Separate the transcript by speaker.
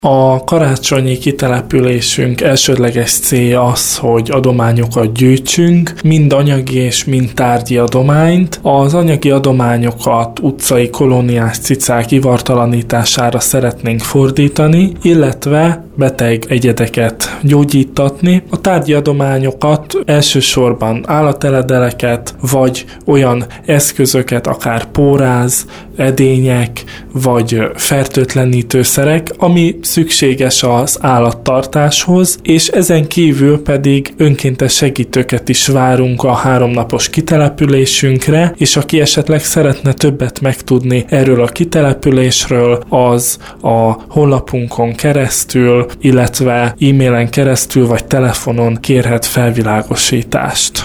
Speaker 1: A karácsonyi kitelepülésünk elsődleges célja az, hogy adományokat gyűjtsünk, mind anyagi és mind tárgyi adományt. Az anyagi adományokat utcai kolóniás cicák ivartalanítására szeretnénk fordítani, illetve beteg egyedeket gyógyítatni. A tárgyi adományokat elsősorban állateledelleket, vagy olyan eszközöket, akár póráz, edények, vagy fertőtlenítőszerek, ami szükséges az állattartáshoz, és ezen kívül pedig önkéntes segítőket is várunk a 3 napos kitelepülésünkre, és aki esetleg szeretne többet megtudni erről a kitelepülésről, az a honlapunkon keresztül, illetve e-mailen keresztül vagy telefonon kérhet felvilágosítást.